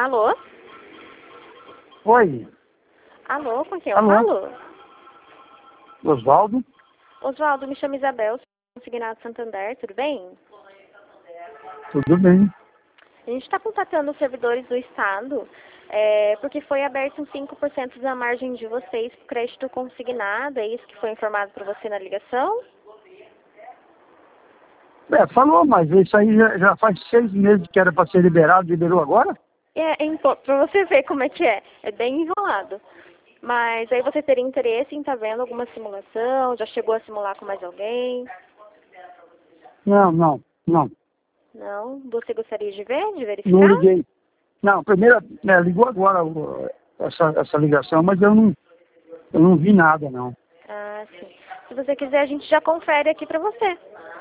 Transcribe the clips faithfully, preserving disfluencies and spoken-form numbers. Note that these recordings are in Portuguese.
Alô? Oi, Alô, com quem eu Alô? falo? Oswaldo? Oswaldo, me chamo Isabel, sou consignado Santander, tudo bem? Tudo bem? A gente está contatando os servidores do Estado, é, porque foi aberto um cinco por cento da margem de vocês para crédito consignado, é isso que foi informado para você na ligação? É, falou, mas isso aí já, já faz seis meses que era para ser liberado, liberou agora? É, para você ver como é que é, é bem enrolado. Mas aí você teria interesse em estar vendo alguma simulação, já chegou a simular com mais alguém? Não, não, não. Não? Você gostaria de ver, de Não verificar? liguei. Não, primeiro, né, ligou agora o- essa, essa ligação, mas eu não, eu não vi nada, não. Ah, sim. Se você quiser, a gente já confere aqui pra você.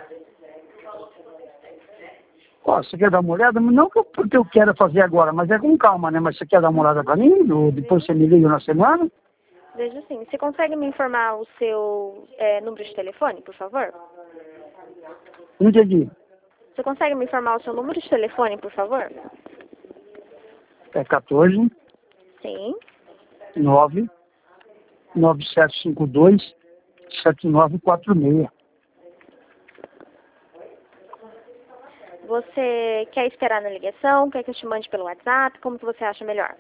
Ó, você quer dar uma olhada? Não que eu, porque eu quero fazer agora, mas é com calma, né? Mas você quer dar uma olhada para mim? Ou depois você me liga na semana? Veja assim, você consegue me informar o seu é, número de telefone, por favor? Não entendi. Você consegue me informar o seu número de telefone, por favor? É quatorze, Sim. nove, nove sete cinco dois, sete nove quatro seis. Você quer esperar na ligação? Quer que eu te mande pelo WhatsApp? Como que você acha melhor?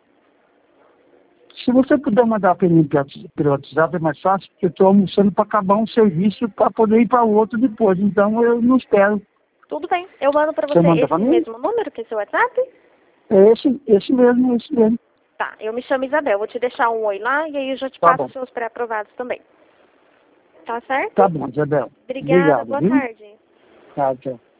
Se você puder mandar pelo, pelo WhatsApp é mais fácil, porque eu estou almoçando para acabar um serviço para poder ir para o outro depois. Então eu não espero. Tudo bem. Eu mando pra Você você manda esse para mim? mesmo número, que é seu WhatsApp? É esse, esse mesmo, esse mesmo. Tá, eu me chamo Isabel. Vou te deixar um oi lá e aí eu já te Tá passo bom. os seus pré-aprovados também. Tá certo? Tá bom, Isabel. Obrigada. Obrigado, Boa viu? tarde. Tá, tchau.